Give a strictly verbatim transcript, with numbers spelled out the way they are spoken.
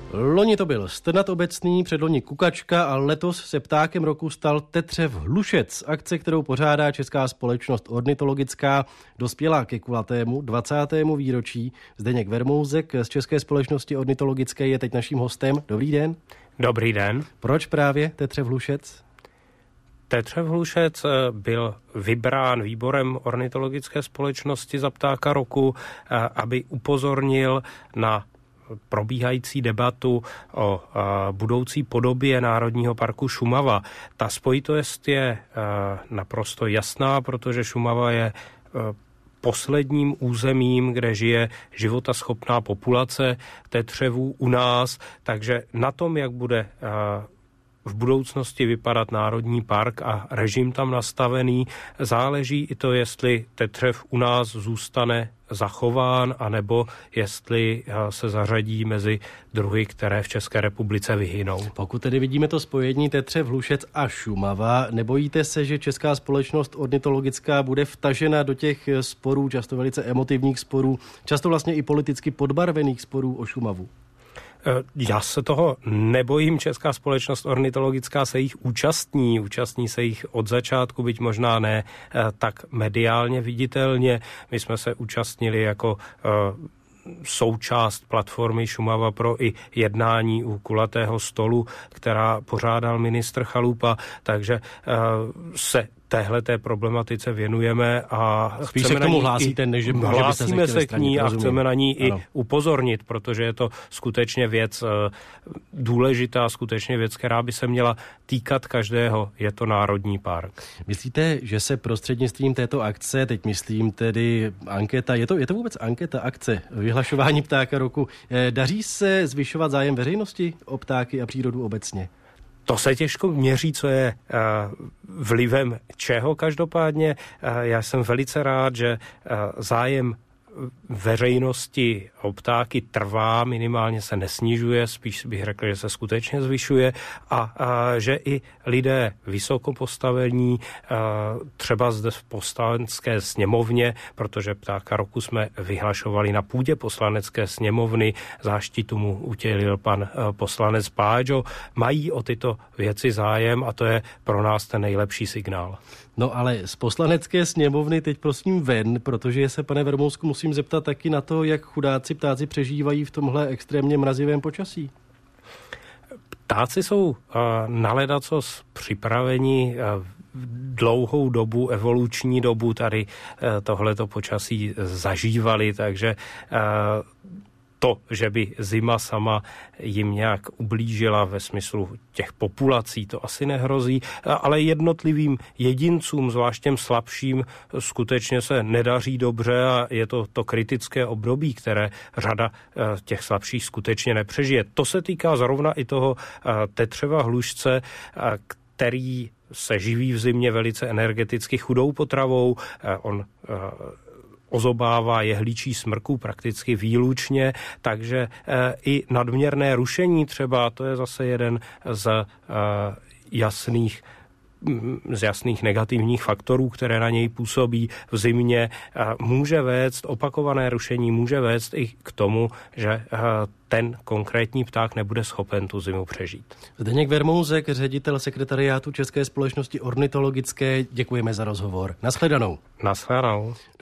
Loni to byl strnad obecný, předloni kukačka a letos se ptákem roku stal tetřev hlušec. Akce, kterou pořádá Česká společnost ornitologická, dospěla ke kulatému dvacátému výročí. Zdeněk Vermouzek z České společnosti ornitologické je teď naším hostem. Dobrý den. Dobrý den. Proč právě tetřev hlušec? Tetřev hlušec byl vybrán výborem ornitologické společnosti za ptáka roku, aby upozornil na probíhající debatu o budoucí podobě Národního parku Šumava. Ta spojitost je naprosto jasná, protože Šumava je posledním územím, kde žije životaschopná populace tetřevů u nás, takže na tom, jak bude v budoucnosti vypadat národní park a režim tam nastavený, záleží i to, jestli tetřev u nás zůstane zachován, anebo jestli se zařadí mezi druhy, které v České republice vyhynou. Pokud tedy vidíme to spojení tetřev hlušec a Šumava, nebojíte se, že Česká společnost ornitologická bude vtažena do těch sporů, často velice emotivních sporů, často vlastně i politicky podbarvených sporů o Šumavu? Já se toho nebojím. Česká společnost ornitologická se jich účastní. Účastní se jich od začátku, byť možná ne tak mediálně viditelně. My jsme se účastnili jako součást platformy Šumava pro i jednání u kulatého stolu, která pořádal ministr Chalupa, takže se téhleté problematice věnujeme a spíš se k tomu hlásíte, než že hlásíme se k ní a rozumím. Chceme na ní ano. i upozornit, protože je to skutečně věc důležitá, skutečně věc, která by se měla týkat každého. Je to národní park. Myslíte, že se prostřednictvím této akce, teď myslím tedy anketa, je to, je to vůbec anketa, akce, vyhlašování ptáka roku, daří se zvyšovat zájem veřejnosti o ptáky a přírodu obecně? To se těžko měří, co je vlivem čeho každopádně. Já jsem velice rád, že zájem veřejnosti o ptáky trvá, minimálně se nesnižuje, spíš bych řekl, že se skutečně zvyšuje a, a že i lidé vysoko postavení, a, třeba zde v poslanecké sněmovně, protože ptáka roku jsme vyhlašovali na půdě poslanecké sněmovny, záštitu mu udělil pan poslanec Páďo, mají o tyto věci zájem a to je pro nás ten nejlepší signál. No ale z poslanecké sněmovny teď prosím ven, protože se, pane Vermouzku, musím zeptat taky na to, jak chudáci ptáci přežívají v tomhle extrémně mrazivém počasí. Ptáci jsou uh, na ledacos připraveni uh, dlouhou dobu, evoluční dobu tady uh, tohleto počasí zažívali, takže uh, to, že by zima sama jim nějak ublížila ve smyslu těch populací, to asi nehrozí, ale jednotlivým jedincům, zvlášť těm slabším, skutečně se nedaří dobře a je to to kritické období, které řada těch slabších skutečně nepřežije. To se týká zrovna i toho tetřeva hlušce, který se živí v zimě velice energeticky chudou potravou. On ozobává jehličí smrku prakticky výlučně, takže e, i nadměrné rušení třeba, to je zase jeden z e, jasných z jasných negativních faktorů, které na něj působí v zimě, může vést, opakované rušení může vést i k tomu, že ten konkrétní pták nebude schopen tu zimu přežít. Zdeněk Vermouzek, ředitel sekretariátu České společnosti ornitologické, děkujeme za rozhovor. Nashledanou. Nashledanou.